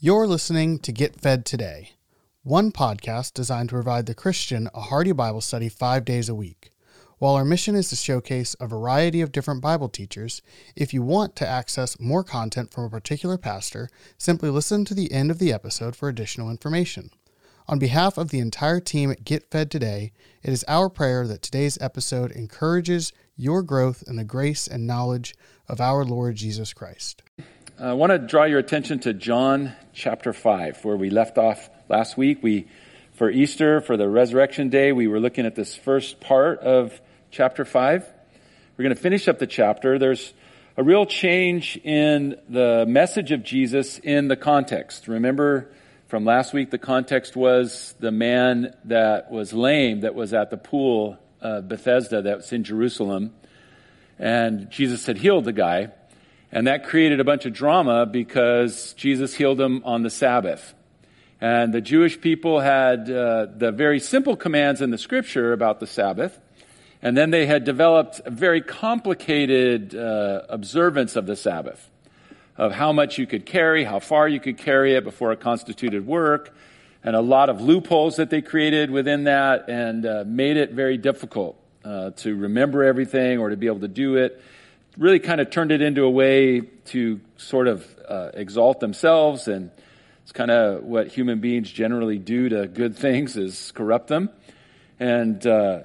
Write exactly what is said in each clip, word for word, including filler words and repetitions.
You're listening to Get Fed Today, one podcast designed to provide the Christian a hearty Bible study five days a week. While our mission is to showcase a variety of different Bible teachers, if you want to access more content from a particular pastor, simply listen to the end of the episode for additional information. On behalf of the entire team at Get Fed Today, it is our prayer that today's episode encourages your growth in the grace and knowledge of our Lord Jesus Christ. I want to draw your attention to John chapter five, where we left off last week. We, for Easter, for the Resurrection Day, we were looking at this first part of chapter five. We're going to finish up the chapter. There's a real change in the message of Jesus in the context. Remember from last week, the context was the man that was lame, that was at the pool, uh, Bethesda, that's in Jerusalem. And Jesus had healed the guy. And that created a bunch of drama because Jesus healed him on the Sabbath. And the Jewish people had uh, the very simple commands in the scripture about the Sabbath. And then they had developed a very complicated uh, observance of the Sabbath, of how much you could carry, how far you could carry it before it constituted work, and a lot of loopholes that they created within that, and uh, made it very difficult uh, to remember everything or to be able to do it. Really kind of turned it into a way to sort of uh, exalt themselves, and it's kind of what human beings generally do to good things, is corrupt them. And uh,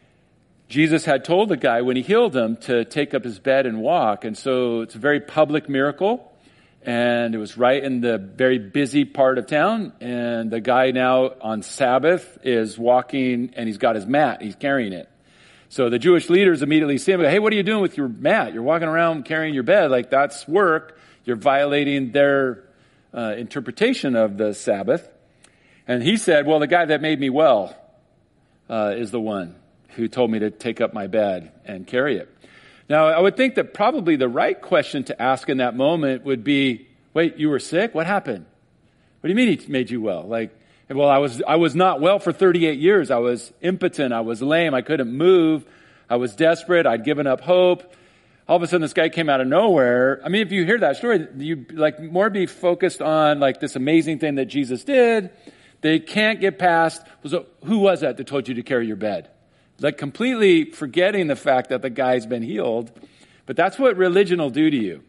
Jesus had told the guy when he healed him to take up his bed and walk, and so it's a very public miracle, and it was right in the very busy part of town, and the guy now on Sabbath is walking, and he's got his mat, he's carrying it. So the Jewish leaders immediately see him and go, hey, what are you doing with your mat? You're walking around carrying your bed. Like, that's work. You're violating their uh, interpretation of the Sabbath. And he said, well, the guy that made me well uh, is the one who told me to take up my bed and carry it. Now, I would think that probably the right question to ask in that moment would be, wait, you were sick? What happened? What do you mean he made you well? Like, well, I was I was not well for thirty-eight years. I was impotent. I was lame. I couldn't move. I was desperate. I'd given up hope. All of a sudden, this guy came out of nowhere. I mean, if you hear that story, you like more be focused on like this amazing thing that Jesus did. They can't get past, so who was that that told you to carry your bed? Like completely forgetting the fact that the guy's been healed. But that's what religion will do to you.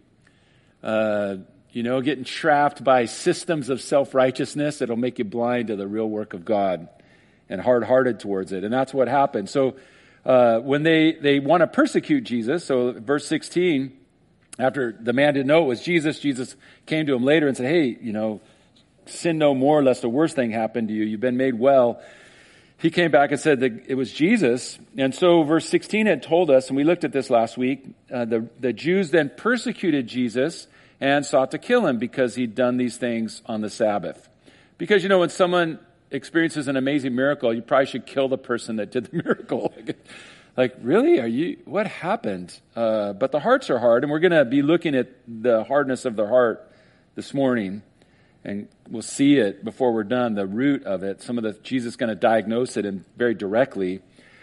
Uh You know, getting trapped by systems of self-righteousness that'll make you blind to the real work of God and hard-hearted towards it. And that's what happened. So uh, when they, they want to persecute Jesus, so verse sixteen, after the man didn't know it was Jesus, Jesus came to him later and said, hey, you know, sin no more lest a worse thing happen to you. You've been made well. He came back and said that it was Jesus. And so verse sixteen had told us, and we looked at this last week, uh, the, the Jews then persecuted Jesus and sought to kill him because he'd done these things on the Sabbath. Because, you know, when someone experiences an amazing miracle, you probably should kill the person that did the miracle. Like, really? Are you, what happened? Uh, but the hearts are hard, and we're going to be looking at the hardness of the heart this morning, and we'll see it before we're done, the root of it. Some of the, Jesus is going to diagnose it and very directly.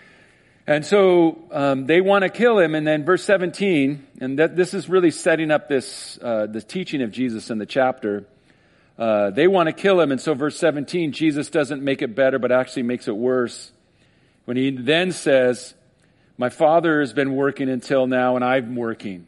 And so um, they want to kill him, and then verse seventeen, and that this is really setting up this uh, the teaching of Jesus in the chapter. Uh, they want to kill him, and so verse seventeen, Jesus doesn't make it better, but actually makes it worse. When he then says, "My Father has been working until now, and I'm working."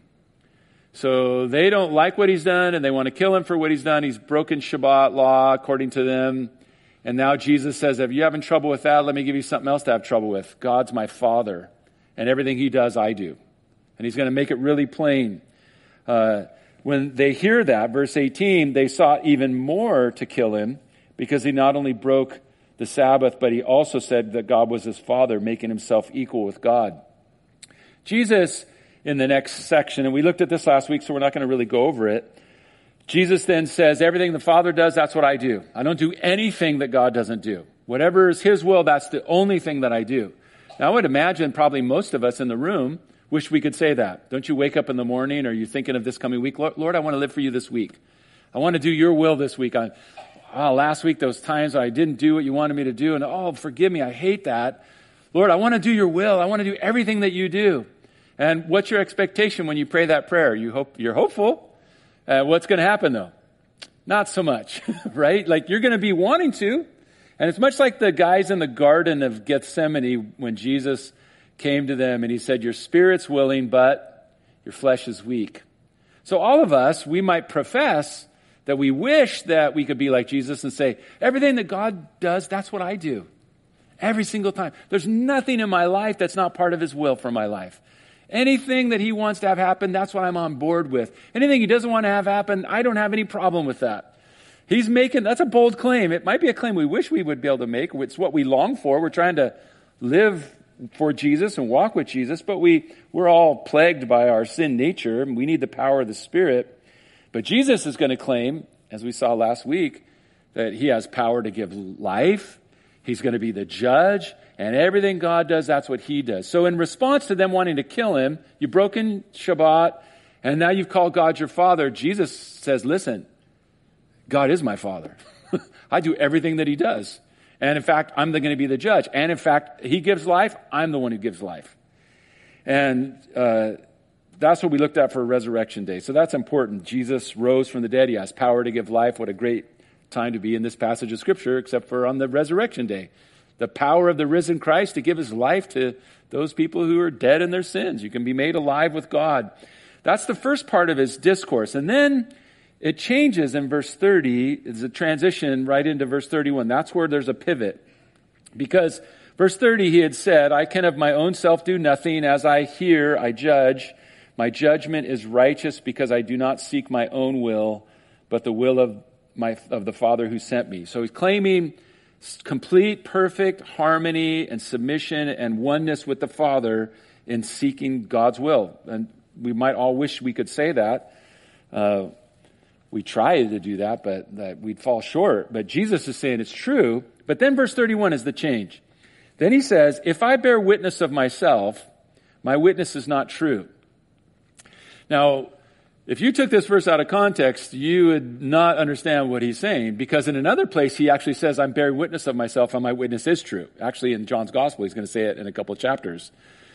So they don't like what he's done, and they want to kill him for what he's done. He's broken Shabbat law according to them. And now Jesus says, if you're having trouble with that, let me give you something else to have trouble with. God's my Father, and everything he does, I do. And he's going to make it really plain. Uh, when they hear that, verse eighteen, they sought even more to kill him because he not only broke the Sabbath, but he also said that God was his Father, making himself equal with God. Jesus, in the next section, and we looked at this last week, so we're not going to really go over it, Jesus then says, everything the Father does, that's what I do. I don't do anything that God doesn't do. Whatever is his will, that's the only thing that I do. Now, I would imagine probably most of us in the room wish we could say that. Don't you wake up in the morning, or are you thinking of this coming week? Lord, I want to live for you this week. I want to do your will this week. I, oh, last week, those times I didn't do what you wanted me to do, and oh, forgive me, I hate that. Lord, I want to do your will. I want to do everything that you do. And what's your expectation when you pray that prayer? You hope, you're hopeful. Uh, what's going to happen, though? not so much, right? Like you're going to be wanting to. And it's much like the guys in the Garden of Gethsemane when Jesus came to them and he said, your spirit's willing, but your flesh is weak. So all of us, we might profess that we wish that we could be like Jesus and say, everything that God does, that's what I do. Every single time. There's nothing in my life that's not part of his will for my life. Anything that he wants to have happen, that's what I'm on board with. Anything he doesn't want to have happen, I don't have any problem with that. He's making, that's a bold claim. It might be a claim we wish we would be able to make. It's what we long for. We're trying to live for Jesus and walk with Jesus, but we, we're all plagued by our sin nature, and we need the power of the Spirit. But Jesus is going to claim, as we saw last week, that he has power to give life. He's going to be the judge, and everything God does, that's what he does. So in response to them wanting to kill him, you've broken Shabbat, and now you've called God your Father. Jesus says, listen, God is my Father. I do everything that he does. And in fact, I'm going to be the judge. And in fact, he gives life. I'm the one who gives life. And uh, that's what we looked at for Resurrection Day. So that's important. Jesus rose from the dead. He has power to give life. What a great time to be in this passage of Scripture, except for on the Resurrection Day. The power of the risen Christ to give his life to those people who are dead in their sins. You can be made alive with God. That's the first part of his discourse. And then it changes in verse thirty. It's a transition right into verse thirty-one. That's where there's a pivot. Because verse thirty, he had said, I can of my own self do nothing. As I hear, I judge. My judgment is righteous because I do not seek my own will, but the will of my of the Father who sent me. So he's claiming complete, perfect harmony and submission and oneness with the Father in seeking God's will. And we might all wish we could say that. Uh, We try to do that, but that we'd fall short. But Jesus is saying it's true. But then verse thirty-one is the change. Then he says, if I bear witness of myself, my witness is not true. Now, if you took this verse out of context, you would not understand what he's saying, because in another place he actually says, I'm bearing witness of myself and my witness is true. Actually, in John's gospel, he's going to say it in a couple of chapters.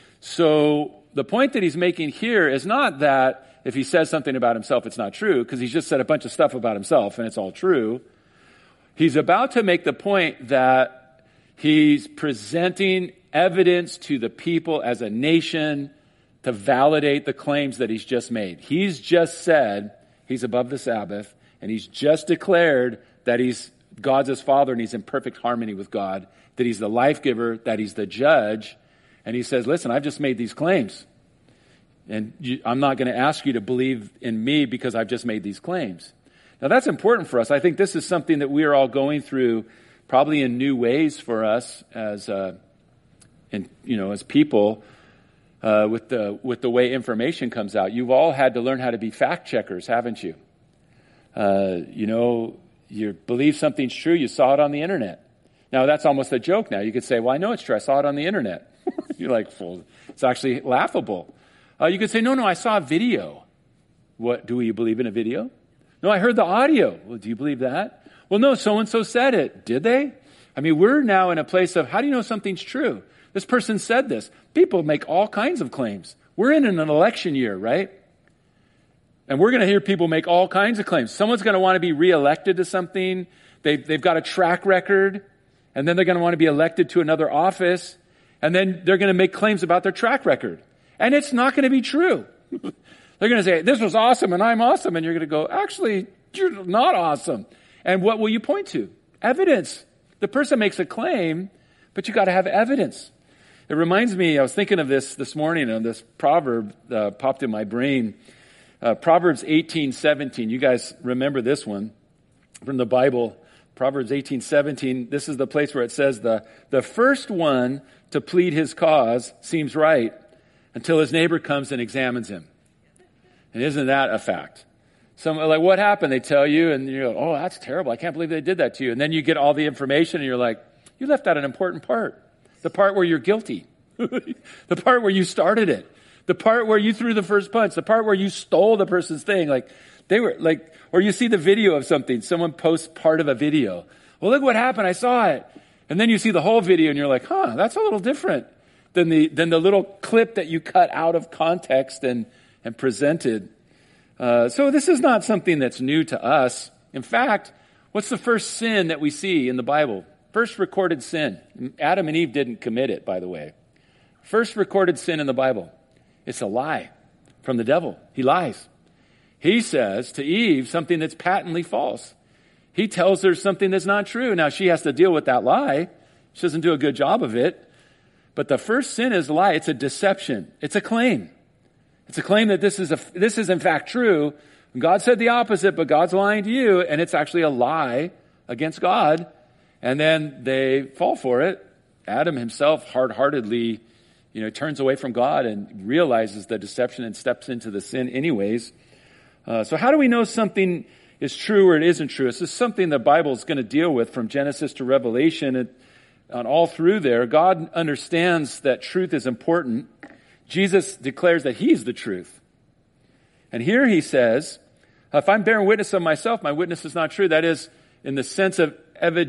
So the point that he's making here is not that if he says something about himself, it's not true, because he's just said a bunch of stuff about himself and it's all true. He's about to make the point that he's presenting evidence to the people as a nation to validate the claims that he's just made. He's just said he's above the Sabbath, and he's just declared that he's God's his Father and he's in perfect harmony with God, that he's the life giver, that he's the judge. And he says, listen, I've just made these claims. And you, I'm not going to ask you to believe in me because I've just made these claims. Now that's important for us. I think this is something that we are all going through, probably in new ways for us as, uh, in, you know, as people, uh, with the with the way information comes out. You've all had to learn how to be fact checkers, haven't you? Uh, you know, you believe something's true. You saw it on the internet. Now that's almost a joke. Now you could say, "Well, I know it's true. I saw it on the internet." You're like, "Well, it's actually laughable." Uh, you could say, no, no, I saw a video. What, do you believe in a video? No, I heard the audio. Well, do you believe that? Well, no, so-and-so said it. Did they? I mean, we're now in a place of, how do you know something's true? This person said this. People make all kinds of claims. We're in an election year, right? And we're going to hear people make all kinds of claims. Someone's going to want to be reelected to something. They've, they've got a track record. And then they're going to want to be elected to another office. And then they're going to make claims about their track record. And it's not going to be true. They're going to say, this was awesome and I'm awesome. And you're going to go, actually, you're not awesome. And what will you point to? Evidence. The person makes a claim, but you got to have evidence. It reminds me, I was thinking of this this morning, and this proverb uh, popped in my brain. Uh, Proverbs eighteen seventeen. You guys remember this one from the Bible. Proverbs eighteen seventeen. This is the place where it says, the, the first one to plead his cause seems right, until his neighbor comes and examines him. And isn't that a fact? Some like, what happened? They tell you, and you go, oh, that's terrible. I can't believe they did that to you. And then you get all the information, and you're like, you left out an important part. The part where you're guilty. The part where you started it. The part where you threw the first punch. The part where you stole the person's thing. Like, they were like, or you see the video of something. Someone posts part of a video. Well, look what happened. I saw it. And then you see the whole video, and you're like, huh, that's a little different than the than the little clip that you cut out of context and, and presented. Uh, so this is not something that's new to us. In fact, what's the first sin that we see in the Bible? First recorded sin. Adam and Eve didn't commit it, by the way. First recorded sin in the Bible. It's a lie from the devil. He lies. He says to Eve something that's patently false. He tells her something that's not true. Now, she has to deal with that lie. She doesn't do a good job of it. But the first sin is a lie. It's a deception. It's a claim. It's a claim that this is a, this is in fact true. God said the opposite, but God's lying to you, and it's actually a lie against God. And then they fall for it. Adam himself hard-heartedly, you know, turns away from God and realizes the deception and steps into the sin anyways. Uh, so how do we know something is true or it isn't true? This is something the Bible is going to deal with from Genesis to Revelation. And on all through there, God understands that truth is important. Jesus declares that he's the truth. And here he says, if I'm bearing witness of myself, my witness is not true. That is, in the sense of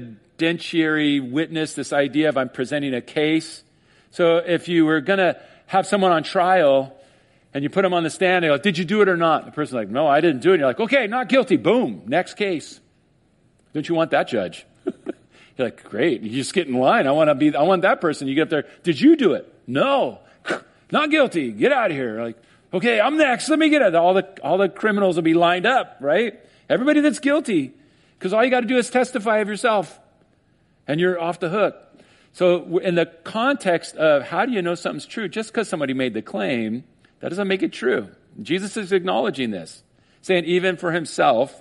evidentiary witness, this idea of I'm presenting a case. So if you were going to have someone on trial and you put them on the stand, they go, did you do it or not? The person's like, no, I didn't do it. And you're like, okay, not guilty. Boom, next case. Don't you want that judge? You're like, great. You just get in line. I want to be, I want that person. You get up there. Did you do it? No, not guilty. Get out of here. Like, okay, I'm next. Let me get it. All the, all the criminals will be lined up, right? Everybody that's guilty. Because all you got to do is testify of yourself. And you're off the hook. So in the context of how do you know something's true? Just because somebody made the claim, that doesn't make it true. Jesus is acknowledging this. Saying even for himself.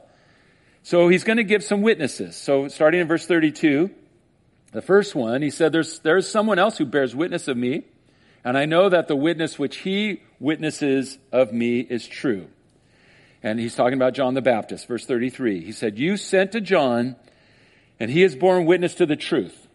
So he's going to give some witnesses. So starting in verse thirty-two, the first one, he said, there's, there's someone else who bears witness of me, and I know that the witness which he witnesses of me is true. And he's talking about John the Baptist, verse thirty-three. He said, you sent to John, and he has borne witness to the truth.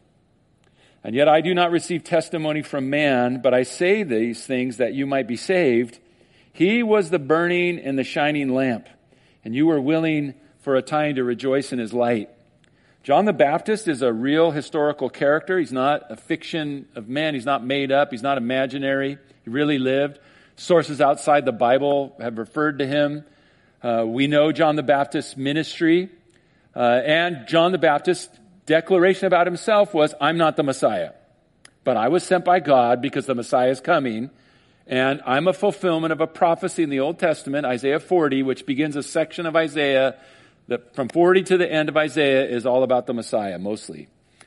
And yet I do not receive testimony from man, but I say these things that you might be saved. He was the burning and the shining lamp, and you were willing for a time to rejoice in his light. John the Baptist is a real historical character. He's not a fiction of man. He's not made up. He's not imaginary. He really lived. Sources outside the Bible have referred to him. Uh, we know John the Baptist's ministry. Uh, and John the Baptist's declaration about himself was, I'm not the Messiah, but I was sent by God because the Messiah is coming. And I'm a fulfillment of a prophecy in the Old Testament, Isaiah forty, which begins a section of Isaiah that from forty to the end of Isaiah is all about the Messiah, mostly.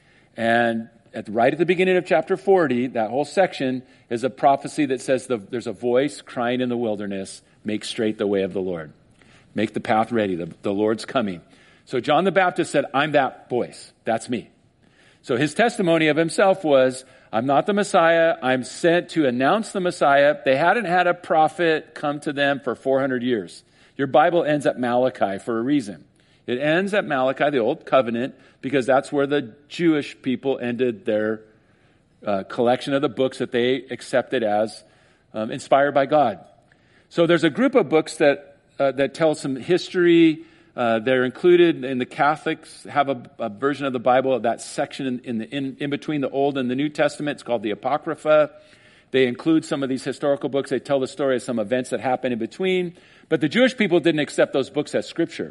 And at right at the beginning of chapter forty, that whole section is a prophecy that says the, there's a voice crying in the wilderness, make straight the way of the Lord. Make the path ready. The, the Lord's coming. So John the Baptist said, I'm that voice. That's me. So his testimony of himself was, I'm not the Messiah. I'm sent to announce the Messiah. They hadn't had a prophet come to them for four hundred years. Your Bible ends at Malachi for a reason. It ends at Malachi, the Old Covenant, because that's where the Jewish people ended their uh, collection of the books that they accepted as um, inspired by God. So there's a group of books that uh, that tell some history. Uh, they're included in the Catholics have a, a version of the Bible, that section in, in, the, in, in between the Old and the New Testament. It's called the Apocrypha. They include some of these historical books. They tell the story of some events that happened in between. But the Jewish people didn't accept those books as scripture.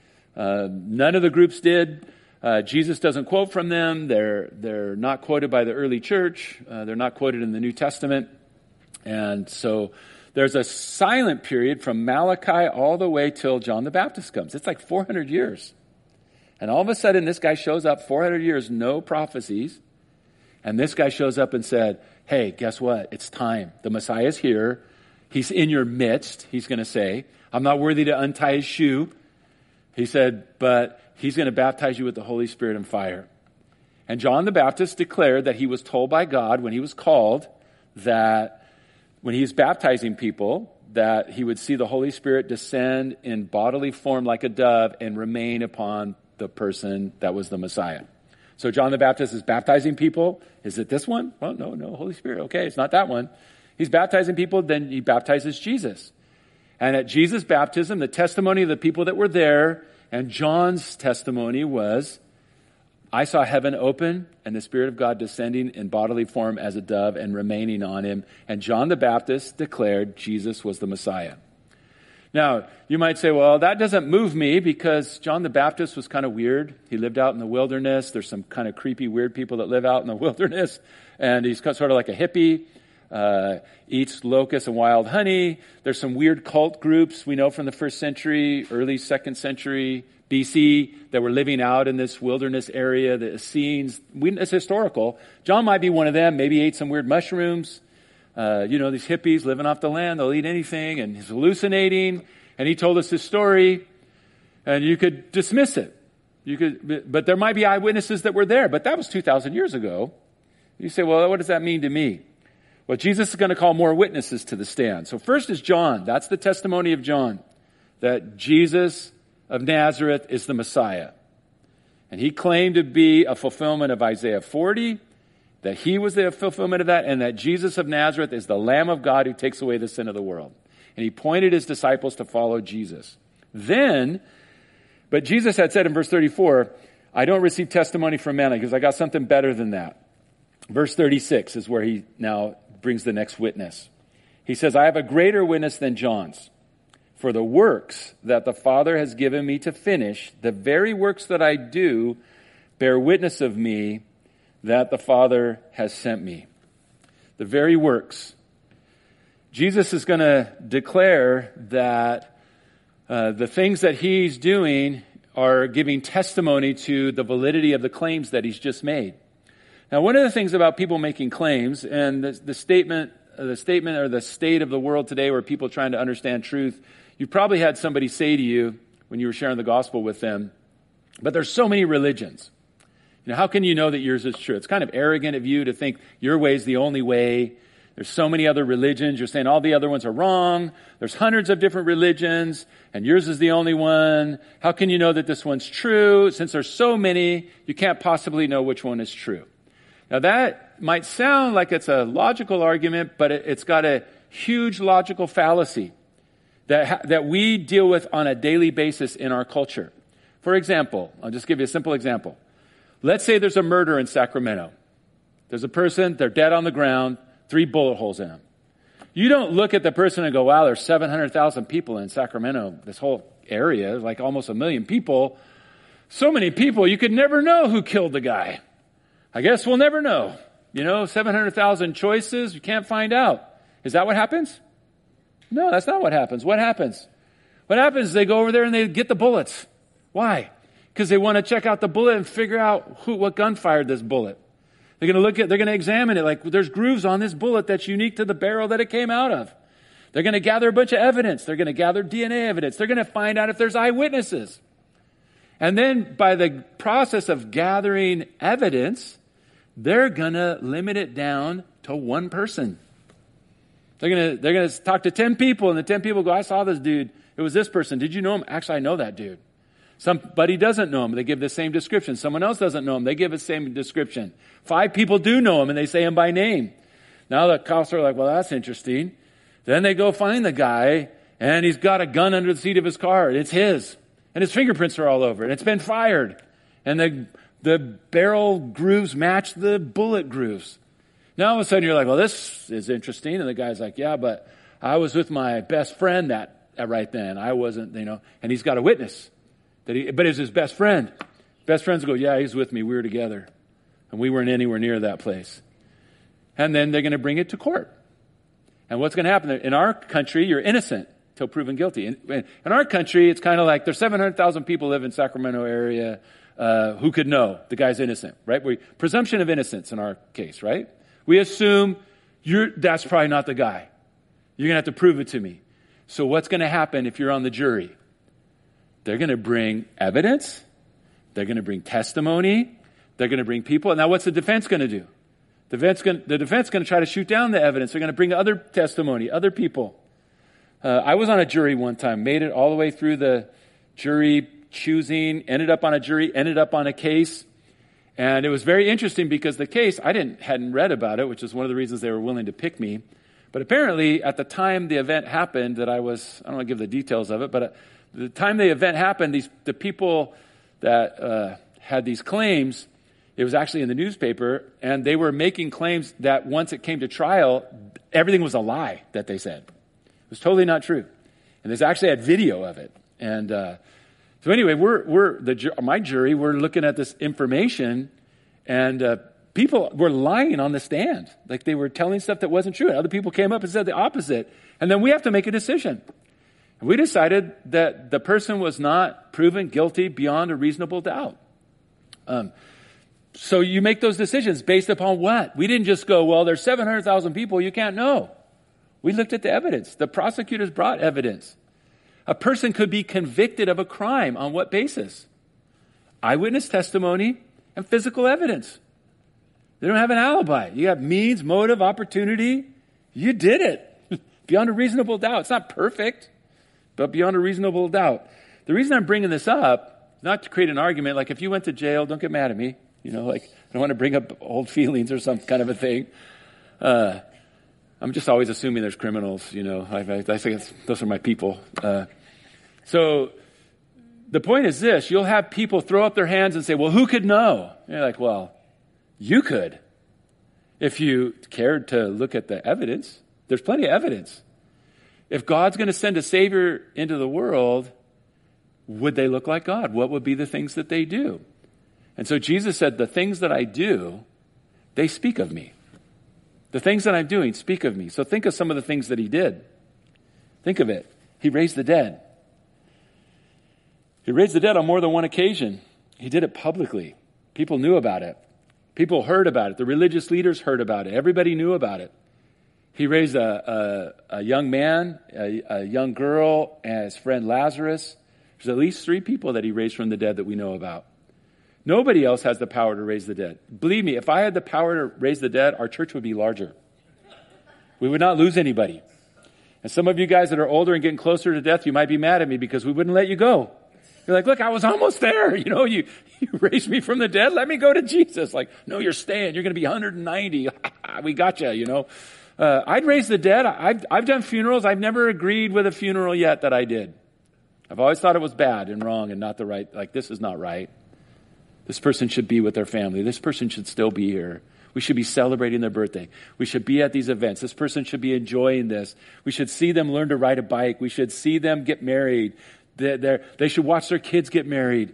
Uh, none of the groups did. Uh, Jesus doesn't quote from them. They're they're not quoted by the early church. Uh, they're not quoted in the New Testament. And so there's a silent period from Malachi all the way till John the Baptist comes. It's like four hundred years. And all of a sudden, this guy shows up, four hundred years, no prophecies. And this guy shows up and said, hey, guess what? It's time. The Messiah is here. He's in your midst, he's going to say. I'm not worthy to untie his shoe. He said, but he's going to baptize you with the Holy Spirit and fire. And John the Baptist declared that he was told by God when he was called that when he was baptizing people, that he would see the Holy Spirit descend in bodily form like a dove and remain upon the person that was the Messiah. So John the Baptist is baptizing people. Is it this one? Oh, no, no, Holy Spirit. Okay, it's not that one. He's baptizing people, then he baptizes Jesus. And at Jesus' baptism, the testimony of the people that were there, and John's testimony was, I saw heaven open and the Spirit of God descending in bodily form as a dove and remaining on him. And John the Baptist declared Jesus was the Messiah. Now, you might say, well, that doesn't move me because John the Baptist was kind of weird. He lived out in the wilderness. There's some kind of creepy, weird people that live out in the wilderness. And he's sort of like a hippie, uh, eats locusts and wild honey. There's some weird cult groups we know from the first century, early second century B C, that were living out in this wilderness area, the Essenes. We, it's historical. John might be one of them. Maybe he ate some weird mushrooms. Uh, you know, these hippies living off the land, they'll eat anything, and he's hallucinating, and he told us his story, and you could dismiss it. You could, but there might be eyewitnesses that were there, but that was two thousand years ago. You say, well, what does that mean to me? Well, Jesus is going to call more witnesses to the stand. So first is John. That's the testimony of John, that Jesus of Nazareth is the Messiah. And he claimed to be a fulfillment of Isaiah forty, that he was the fulfillment of that, and that Jesus of Nazareth is the Lamb of God who takes away the sin of the world. And he pointed his disciples to follow Jesus. Then, but Jesus had said in verse thirty-four, I don't receive testimony from men because I got something better than that. Verse thirty-six is where he now brings the next witness. He says, I have a greater witness than John's. For the works that the Father has given me to finish, the very works that I do, bear witness of me that the Father has sent me. The very works. Jesus is going to declare that uh, the things that he's doing are giving testimony to the validity of the claims that he's just made. Now, one of the things about people making claims, and the, the statement, the statement or the state of the world today where people are trying to understand truth, you probably had somebody say to you when you were sharing the gospel with them, but there's so many religions. You know, how can you know that yours is true? It's kind of arrogant of you to think your way is the only way. There's so many other religions. You're saying all the other ones are wrong. There's hundreds of different religions, and yours is the only one. How can you know that this one's true? Since there's so many, you can't possibly know which one is true. Now, that might sound like it's a logical argument, but it, it's got a huge logical fallacy that ha- that we deal with on a daily basis in our culture. For example, I'll just give you a simple example. Let's say there's a murder in Sacramento. There's a person, they're dead on the ground, three bullet holes in them. You don't look at the person and go, wow, there's seven hundred thousand people in Sacramento, this whole area, like almost a million people. So many people, you could never know who killed the guy. I guess we'll never know. You know, seven hundred thousand choices, you can't find out. Is that what happens? No, that's not what happens. What happens? What happens is they go over there and they get the bullets. Why? Because they want to check out the bullet and figure out who, what gun fired this bullet. They're going to look at, they're going to examine it. Like, there's grooves on this bullet that's unique to the barrel that it came out of. They're going to gather a bunch of evidence. They're going to gather D N A evidence. They're going to find out if there's eyewitnesses. And then by the process of gathering evidence, they're going to limit it down to one person. They're going to, they're going to talk to ten people, and the ten people go, I saw this dude. It was this person. Did you know him? Actually, I know that dude. Somebody doesn't know him. They give the same description. Someone else doesn't know him. They give the same description. Five people do know him, and they say him by name. Now the cops are like, well, that's interesting. Then they go find the guy, and he's got a gun under the seat of his car. It's his. And his fingerprints are all over it. It's been fired. And the, the barrel grooves match the bullet grooves. Now all of a sudden you're like, well, this is interesting. And the guy's like, yeah, but I was with my best friend that, that right then. I wasn't, you know, and he's got a witness. That he, but it's his best friend. Best friends go, yeah, he's with me. We were together. And we weren't anywhere near that place. And then they're going to bring it to court. And what's going to happen? In our country, you're innocent till proven guilty. In, in our country, it's kind of like there's seven hundred thousand people live in Sacramento area uh, who could know the guy's innocent, right? We, presumption of innocence in our case, right? We assume you're that's probably not the guy. You're going to have to prove it to me. So what's going to happen if you're on the jury? They're going to bring evidence. They're going to bring testimony. They're going to bring people. Now, what's the defense going to do? The defense going the defense going to try to shoot down the evidence. They're going to bring other testimony, other people. Uh, I was on a jury one time, made it all the way through the jury choosing, ended up on a jury, ended up on a case. And it was very interesting because the case, I didn't hadn't read about it, which is one of the reasons they were willing to pick me. But apparently, at the time the event happened, that I was, I don't want to give the details of it, but uh, the time the event happened, these the people that uh, had these claims, it was actually in the newspaper, and they were making claims that once it came to trial, everything was a lie that they said. It was totally not true. And there's actually had video of it. And uh, so anyway, we're we're the my jury. We're looking at this information, and uh, people were lying on the stand, like they were telling stuff that wasn't true. And other people came up and said the opposite. And then we have to make a decision. And we decided that the person was not proven guilty beyond a reasonable doubt. Um, so you make those decisions based upon what? We didn't just go, well, there's seven hundred thousand people, you can't know. We looked at the evidence. The prosecutors brought evidence. A person could be convicted of a crime on what basis? Eyewitness testimony and physical evidence. They don't have an alibi. You have means, motive, opportunity. You did it beyond a reasonable doubt. It's not perfect, but beyond a reasonable doubt. The reason I'm bringing this up is not to create an argument. Like if you went to jail, don't get mad at me. You know, like I don't want to bring up old feelings or some kind of a thing. Uh, I'm just always assuming there's criminals, you know. I, I, I think it's, those are my people. Uh, so the point is this. You'll have people throw up their hands and say, well, who could know? And you're like, well, you could. If you cared to look at the evidence, there's plenty of evidence. If God's going to send a Savior into the world, would they look like God? What would be the things that they do? And so Jesus said, the things that I do, they speak of me. The things that I'm doing speak of me. So think of some of the things that he did. Think of it. He raised the dead. He raised the dead on more than one occasion. He did it publicly. People knew about it. People heard about it. The religious leaders heard about it. Everybody knew about it. He raised a, a, a young man, a, a young girl, and his friend Lazarus. There's at least three people that he raised from the dead that we know about. Nobody else has the power to raise the dead. Believe me, if I had the power to raise the dead, our church would be larger. We would not lose anybody. And some of you guys that are older and getting closer to death, you might be mad at me because we wouldn't let you go. You're like, look, I was almost there. You know, you, you raised me from the dead. Let me go to Jesus. Like, no, you're staying. You're going to be one hundred ninety. We got you, you know. Uh, I'd raise the dead. I've, I've done funerals. I've never agreed with a funeral yet that I did. I've always thought it was bad and wrong and not the right. Like, this is not right. This person should be with their family. This person should still be here. We should be celebrating their birthday. We should be at these events. This person should be enjoying this. We should see them learn to ride a bike. We should see them get married. They're, they're, they should watch their kids get married.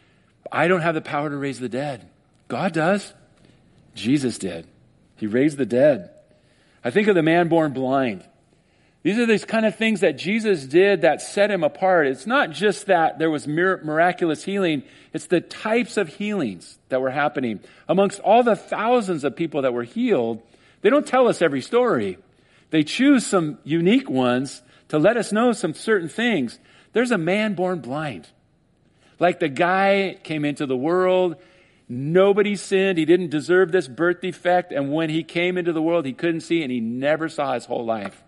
I don't have the power to raise the dead. God does. Jesus did. He raised the dead. I think of the man born blind. These are these kind of things that Jesus did that set him apart. It's not just that there was miraculous healing. It's the types of healings that were happening. Amongst all the thousands of people that were healed, they don't tell us every story. They choose some unique ones to let us know some certain things. There's a man born blind. Like the guy came into the world, nobody sinned, he didn't deserve this birth defect, and when he came into the world, he couldn't see, and he never saw his whole life.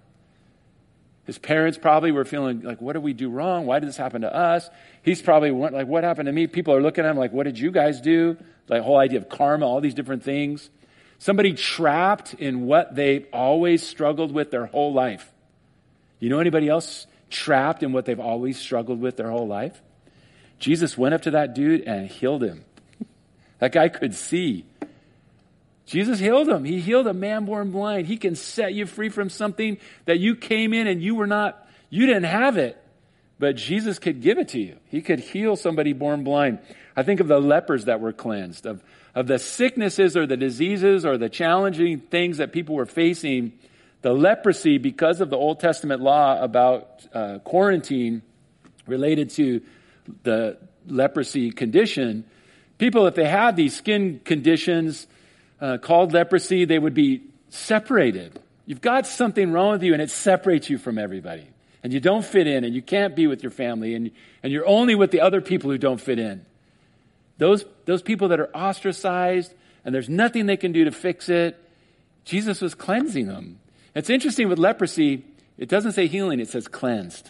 His parents probably were feeling like, what did we do wrong? Why did this happen to us? He's probably like, what happened to me? People are looking at him like, what did you guys do? Like whole idea of karma, all these different things. Somebody trapped in what they've always struggled with their whole life. You know anybody else trapped in what they've always struggled with their whole life? Jesus went up to that dude and healed him. That guy could see. Jesus healed him. He healed a man born blind. He can set you free from something that you came in and you were not, you didn't have it. But Jesus could give it to you. He could heal somebody born blind. I think of the lepers that were cleansed, of, of the sicknesses or the diseases or the challenging things that people were facing. The leprosy, because of the Old Testament law about uh, quarantine related to the leprosy condition, people, if they had these skin conditions uh, called leprosy, they would be separated. You've got something wrong with you and it separates you from everybody. And you don't fit in and you can't be with your family and, and you're only with the other people who don't fit in. Those, those people that are ostracized and there's nothing they can do to fix it, Jesus was cleansing them. It's interesting with leprosy, it doesn't say healing, it says cleansed.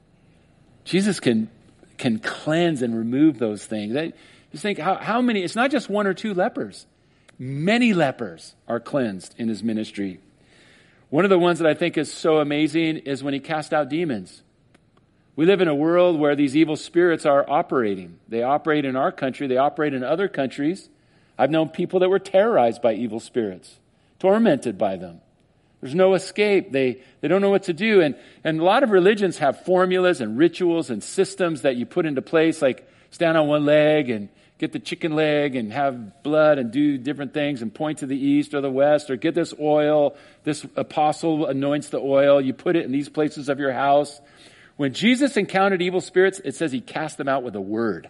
Jesus can can cleanse and remove those things. I just think how, how many, it's not just one or two lepers. Many lepers are cleansed in his ministry. One of the ones that I think is so amazing is when he cast out demons. We live in a world where these evil spirits are operating. They operate in our country. They operate in other countries. I've known people that were terrorized by evil spirits, tormented by them. There's no escape. They they don't know what to do. And, and a lot of religions have formulas and rituals and systems that you put into place, like stand on one leg and get the chicken leg and have blood and do different things and point to the east or the west, or get this oil. This apostle anoints the oil. You put it in these places of your house. When Jesus encountered evil spirits, it says he cast them out with a word.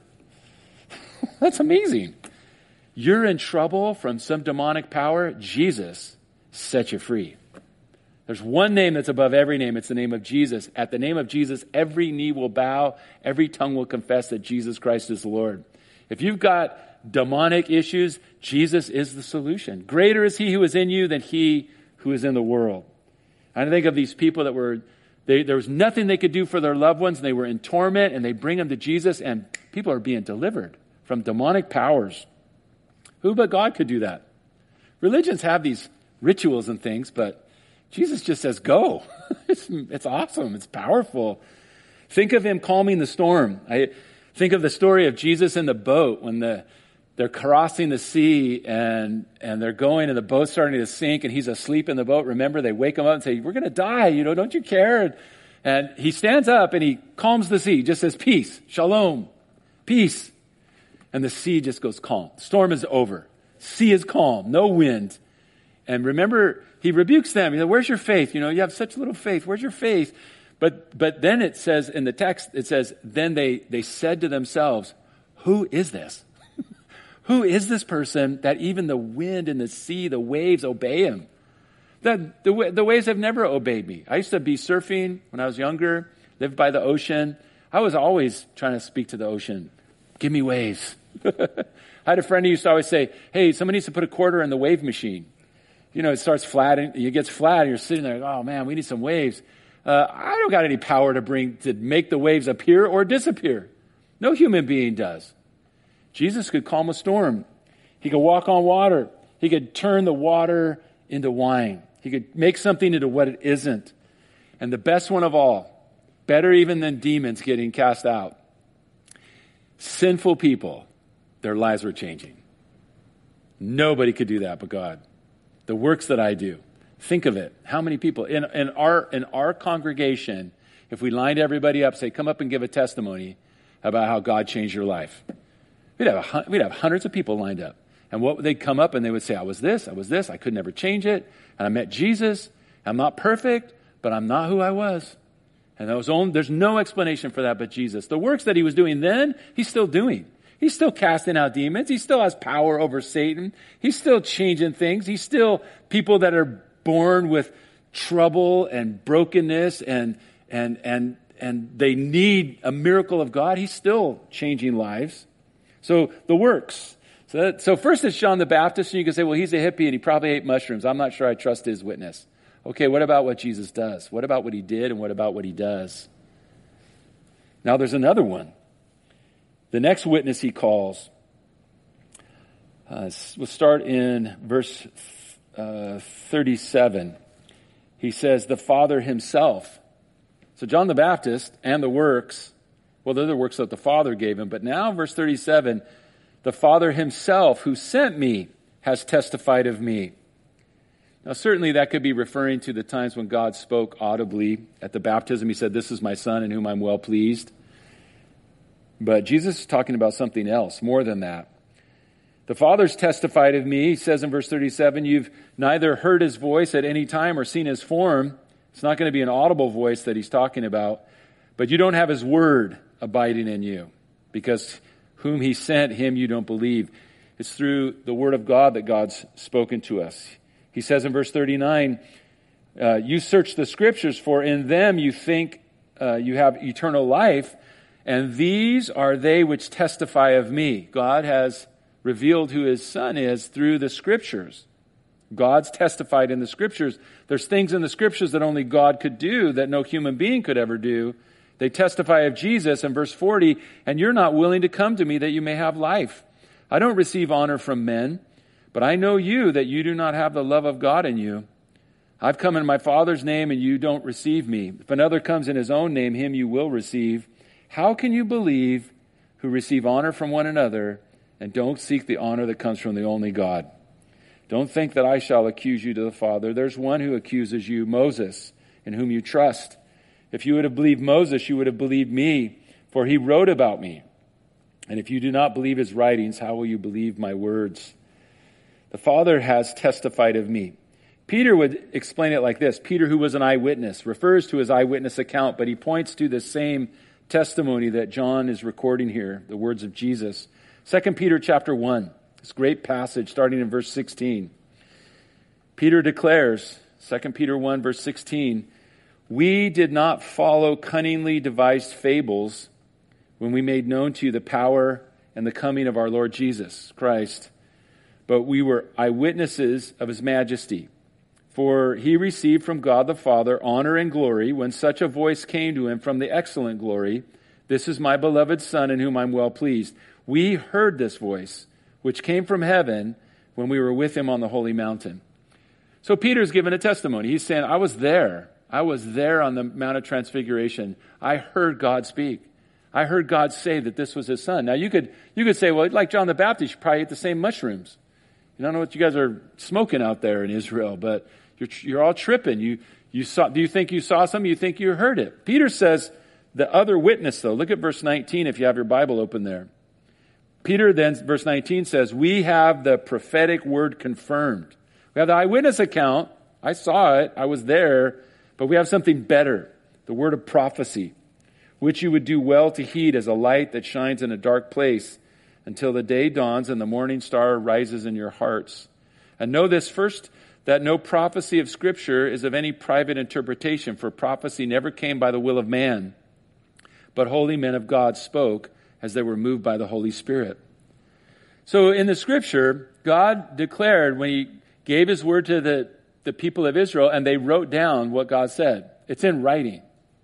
That's amazing. You're in trouble from some demonic power. Jesus set you free. There's one name that's above every name. It's the name of Jesus. At the name of Jesus, every knee will bow. Every tongue will confess that Jesus Christ is Lord. If you've got demonic issues, Jesus is the solution. Greater is he who is in you than he who is in the world. I think of these people that were, they, there was nothing they could do for their loved ones. And they were in torment, and they bring them to Jesus, and people are being delivered from demonic powers. Who but God could do that? Religions have these rituals and things, but Jesus just says, go. it's, it's awesome. It's powerful. Think of him calming the storm. I think of the story of Jesus in the boat when the they're crossing the sea and and they're going and the boat's starting to sink and he's asleep in the boat. Remember, they wake him up and say, we're going to die. You know, don't you care? And, and he stands up and he calms the sea. He just says, peace, shalom, peace. And the sea just goes calm. Storm is over. Sea is calm. No wind. And remember, he rebukes them. He said, where's your faith? You know, you have such little faith. Where's your faith? But but then it says in the text, it says, then they, they said to themselves, who is this? Who is this person that even the wind and the sea, the waves obey him? The, the, the waves have never obeyed me. I used to be surfing when I was younger, lived by the ocean. I was always trying to speak to the ocean. Give me waves. I had a friend who used to always say, hey, someone needs to put a quarter in the wave machine. You know, it starts flat, and it gets flat, and you're sitting there, oh man, we need some waves. Uh, I don't got any power to bring, to make the waves appear or disappear. No human being does. Jesus could calm a storm. He could walk on water. He could turn the water into wine. He could make something into what it isn't. And the best one of all, better even than demons getting cast out, sinful people, their lives were changing. Nobody could do that but God. The works that I do. Think of it. How many people in, in our in our congregation, if we lined everybody up, say, come up and give a testimony about how God changed your life. We'd have, a, we'd have hundreds of people lined up. And what they'd come up and they would say, I was this, I was this, I could never change it. And I met Jesus. I'm not perfect, but I'm not who I was. And that was only, there's no explanation for that but Jesus. The works that he was doing then, he's still doing. He's still casting out demons. He still has power over Satan. He's still changing things. He's still people that are born with trouble and brokenness and and and and they need a miracle of God. He's still changing lives. So the works. So, that, so first it's John the Baptist, and you can say, well, he's a hippie and he probably ate mushrooms. I'm not sure I trust his witness. Okay, what about what Jesus does? What about what he did, and what about what he does? Now there's another one. The next witness he calls, uh, we'll start in verse uh, thirty-seven. He says, the Father himself. So John the Baptist and the works, well, they're the works that the Father gave him. But now, verse thirty-seven, the Father himself who sent me has testified of me. Now, certainly that could be referring to the times when God spoke audibly at the baptism. He said, this is my Son in whom I'm well pleased. But Jesus is talking about something else, more than that. The Father's testified of me. He says in verse thirty-seven, you've neither heard his voice at any time or seen his form. It's not going to be an audible voice that he's talking about. But you don't have his word abiding in you, because whom he sent, him you don't believe. It's through the word of God that God's spoken to us. He says in verse thirty-nine, uh, you search the scriptures, for in them you think uh, you have eternal life, and these are they which testify of me. God has revealed who his Son is through the scriptures. God's testified in the scriptures. There's things in the scriptures that only God could do that no human being could ever do. They testify of Jesus in verse forty, and you're not willing to come to me that you may have life. I don't receive honor from men, but I know you, that you do not have the love of God in you. I've come in my Father's name, and you don't receive me. If another comes in his own name, him you will receive. How can you believe who receive honor from one another and don't seek the honor that comes from the only God? Don't think that I shall accuse you to the Father. There's one who accuses you, Moses, in whom you trust. If you would have believed Moses, you would have believed me, for he wrote about me. And if you do not believe his writings, how will you believe my words? The Father has testified of me. Peter would explain it like this. Peter, who was an eyewitness, refers to his eyewitness account, but he points to the same testimony that John is recording here, the words of Jesus. Second Peter chapter one, this great passage starting in verse sixteen. Peter declares, Second Peter one, verse sixteen, we did not follow cunningly devised fables when we made known to you the power and the coming of our Lord Jesus Christ, but we were eyewitnesses of his majesty. For he received from God the Father honor and glory when such a voice came to him from the excellent glory, this is my beloved Son in whom I'm well pleased. We heard this voice, which came from heaven when we were with him on the holy mountain. So Peter's given a testimony. He's saying, I was there. I was there on the Mount of Transfiguration. I heard God speak. I heard God say that this was his son. Now you could you could say, well, like John the Baptist, you probably ate the same mushrooms. You don't know what you guys are smoking out there in Israel, but you're you're all tripping. You you saw. Do you think you saw something? You think you heard it? Peter says the other witness, though. Look at verse nineteen if you have your Bible open there. Peter then, verse nineteen says, we have the prophetic word confirmed. We have the eyewitness account. I saw it. I was there. But we have something better, the word of prophecy, which you would do well to heed as a light that shines in a dark place until the day dawns and the morning star rises in your hearts. And know this first, that no prophecy of Scripture is of any private interpretation, for prophecy never came by the will of man, but holy men of God spoke as they were moved by the Holy Spirit. So in the Scripture, God declared when he gave his word to the, the people of Israel, and they wrote down what God said. It's in writing.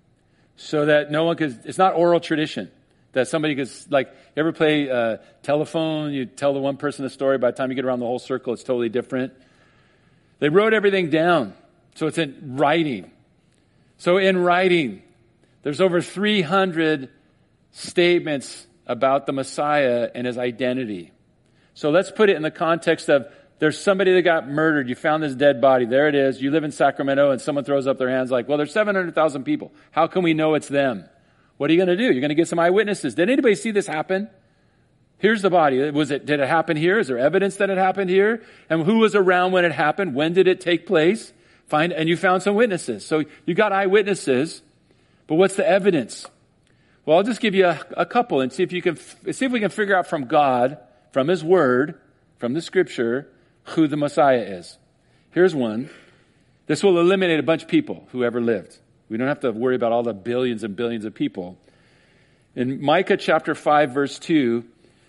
So that no one could, it's not oral tradition. That somebody could, like, you ever play uh, telephone, you tell the one person a story, by the time you get around the whole circle, it's totally different. They wrote everything down. So it's in writing. So in writing, there's over three hundred statements about the Messiah and his identity. So let's put it in the context of there's somebody that got murdered. You found this dead body. There it is. You live in Sacramento and someone throws up their hands like, well, there's seven hundred thousand people. How can we know it's them? What are you going to do? You're going to get some eyewitnesses. Did anybody see this happen? Here's the body. Was it, did it happen here? Is there evidence that it happened here? And who was around when it happened? When did it take place? Find, and you found some witnesses. So you got eyewitnesses, but what's the evidence? Well, I'll just give you a, a couple and see if you can, see if we can figure out from God, from his word, from the Scripture, who the Messiah is. Here's one. This will eliminate a bunch of people who ever lived. We don't have to worry about all the billions and billions of people. In Micah chapter five, verse two,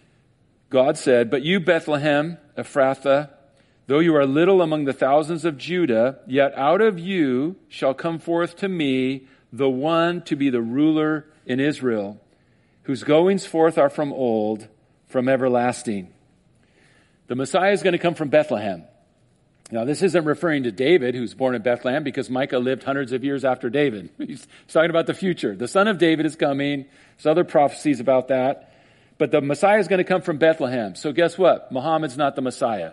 God said, but you, Bethlehem, Ephrathah, though you are little among the thousands of Judah, yet out of you shall come forth to me the one to be the ruler in Israel, whose goings forth are from old, from everlasting. The Messiah is going to come from Bethlehem. Now, this isn't referring to David, who's born in Bethlehem, because Micah lived hundreds of years after David. He's talking about the future. The son of David is coming. There's other prophecies about that. But the Messiah is going to come from Bethlehem. So guess what? Muhammad's not the Messiah.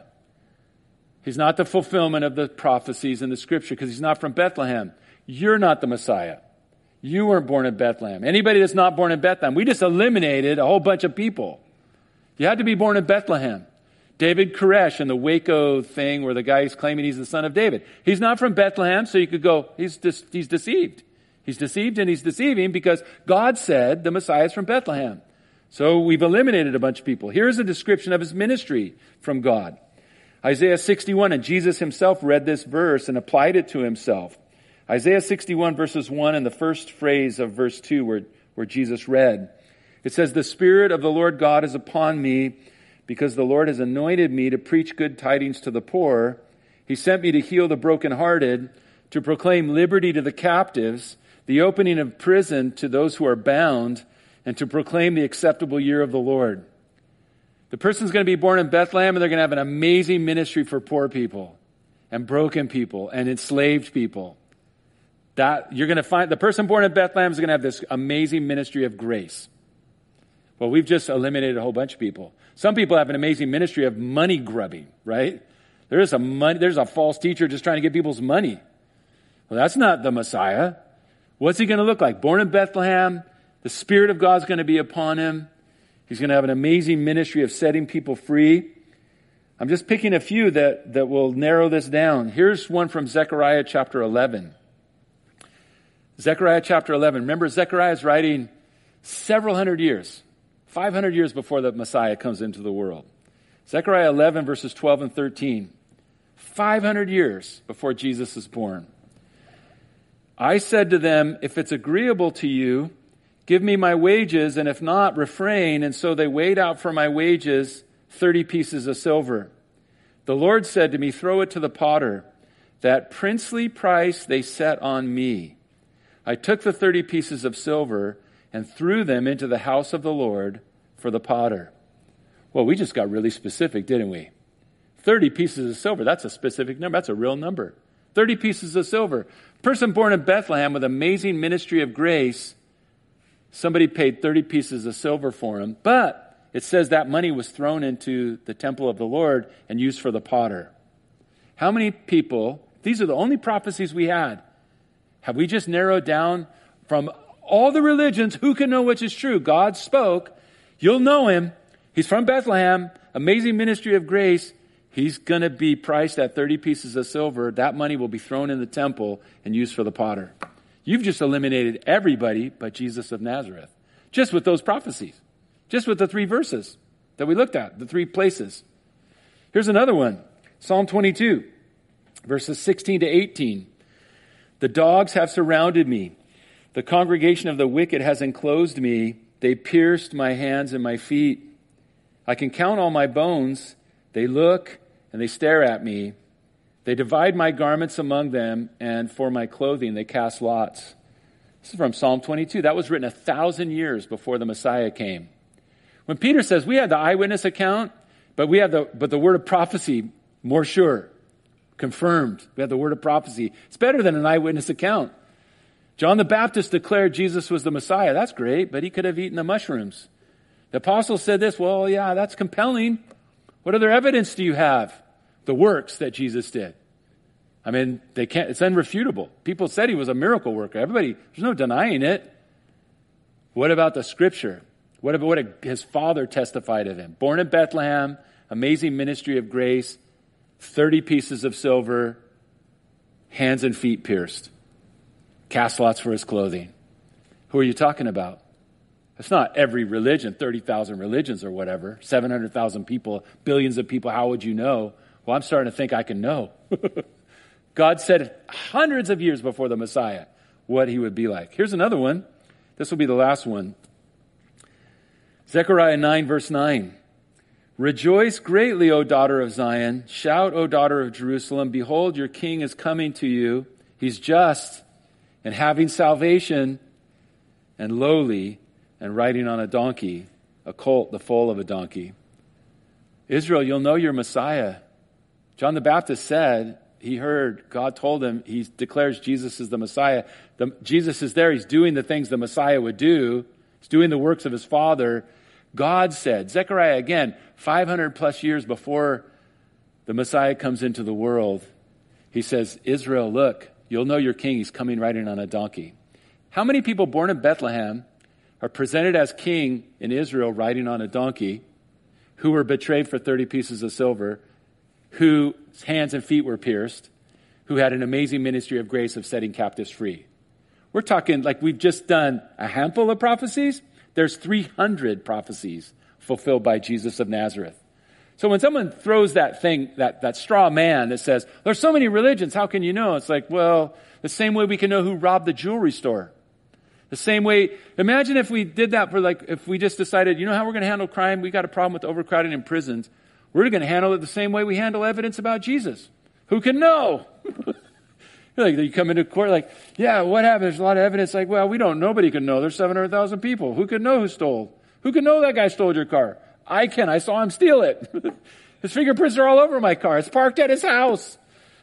He's not the fulfillment of the prophecies in the Scripture because he's not from Bethlehem. You're not the Messiah. You weren't born in Bethlehem. Anybody that's not born in Bethlehem, we just eliminated a whole bunch of people. You had to be born in Bethlehem. David Koresh and the Waco thing where the guy is claiming he's the son of David. He's not from Bethlehem, so you could go, he's de- he's deceived. He's deceived and he's deceiving because God said the Messiah is from Bethlehem. So we've eliminated a bunch of people. Here's a description of his ministry from God. Isaiah sixty-one, and Jesus himself read this verse and applied it to himself. Isaiah sixty-one verses one and the first phrase of verse two where, where Jesus read. It says, the Spirit of the Lord God is upon me, because the Lord has anointed me to preach good tidings to the poor. He sent me to heal the brokenhearted, to proclaim liberty to the captives, the opening of prison to those who are bound, and to proclaim the acceptable year of the Lord. The person's going to be born in Bethlehem, and they're going to have an amazing ministry for poor people, and broken people, and enslaved people. That you're going to find the person born in Bethlehem is going to have this amazing ministry of grace. Well, we've just eliminated a whole bunch of people. Some people have an amazing ministry of money grubbing, right? There's a money, there's a false teacher just trying to get people's money. Well, that's not the Messiah. What's he going to look like? Born in Bethlehem. The Spirit of God's going to be upon him. He's going to have an amazing ministry of setting people free. I'm just picking a few that, that will narrow this down. Here's one from Zechariah chapter eleven. Zechariah chapter eleven. Remember, Zechariah is writing several hundred years, five hundred years before the Messiah comes into the world. Zechariah eleven, verses twelve and thirteen. five hundred years before Jesus is born. I said to them, if it's agreeable to you, give me my wages, and if not, refrain. And so they weighed out for my wages thirty pieces of silver. The Lord said to me, throw it to the potter. That princely price they set on me. I took the thirty pieces of silver and threw them into the house of the Lord for the potter. Well, we just got really specific, didn't we? thirty pieces of silver, that's a specific number. That's a real number. thirty pieces of silver. Person born in Bethlehem with amazing ministry of grace, somebody paid thirty pieces of silver for him, but it says that money was thrown into the temple of the Lord and used for the potter. How many people, these are the only prophecies we had, have we just narrowed down from all the religions, who can know which is true? God spoke, you'll know him, he's from Bethlehem, amazing ministry of grace, he's going to be priced at thirty pieces of silver, that money will be thrown in the temple and used for the potter. You've just eliminated everybody but Jesus of Nazareth, just with those prophecies. Just with the three verses that we looked at, the three places. Here's another one. Psalm twenty-two, verses sixteen to eighteen. The dogs have surrounded me. The congregation of the wicked has enclosed me. They pierced my hands and my feet. I can count all my bones. They look and they stare at me. They divide my garments among them, and for my clothing they cast lots. This is from Psalm twenty-two. That was written a thousand years before the Messiah came. When Peter says we had the eyewitness account, but we have the but the word of prophecy more sure, confirmed. We have the word of prophecy. It's better than an eyewitness account. John the Baptist declared Jesus was the Messiah. That's great, but he could have eaten the mushrooms. The apostles said this, well, yeah, that's compelling. What other evidence do you have? The works that Jesus did. I mean, they can't, it's unrefutable. People said he was a miracle worker. Everybody, there's no denying it. What about the scripture? What about what his father testified of him? Born in Bethlehem, amazing ministry of grace, thirty pieces of silver, hands and feet pierced, cast lots for his clothing. Who are you talking about? It's not every religion, thirty thousand religions or whatever, seven hundred thousand people, billions of people. How would you know? Well, I'm starting to think I can know. God said hundreds of years before the Messiah what he would be like. Here's another one. This will be the last one. Zechariah nine, verse nine. Rejoice greatly, O daughter of Zion. Shout, O daughter of Jerusalem. Behold, your king is coming to you. He's just and having salvation and lowly and riding on a donkey, a colt, the foal of a donkey. Israel, you'll know your Messiah. John the Baptist said, he heard, God told him, he declares Jesus is the Messiah. The, Jesus is there. He's doing the things the Messiah would do. He's doing the works of his Father. God said, Zechariah, again, five hundred plus years before the Messiah comes into the world, he says, Israel, look, you'll know your king. He's coming riding on a donkey. How many people born in Bethlehem are presented as king in Israel riding on a donkey, who were betrayed for thirty pieces of silver, whose hands and feet were pierced, who had an amazing ministry of grace of setting captives free? We're talking like we've just done a handful of prophecies. There's three hundred prophecies fulfilled by Jesus of Nazareth. So when someone throws that thing, that, that straw man that says, there's so many religions, how can you know? It's like, well, the same way we can know who robbed the jewelry store. The same way, imagine if we did that for like, if we just decided, you know how we're going to handle crime? We got a problem with overcrowding in prisons. We're going to handle it the same way we handle evidence about Jesus. Who can know? Like you come into court like, yeah, what happened? There's a lot of evidence. Like, well, we don't, nobody can know. There's seven hundred thousand people. Who can know who stole? Who can know that guy stole your car? I can. I saw him steal it. His fingerprints are all over my car. It's parked at his house.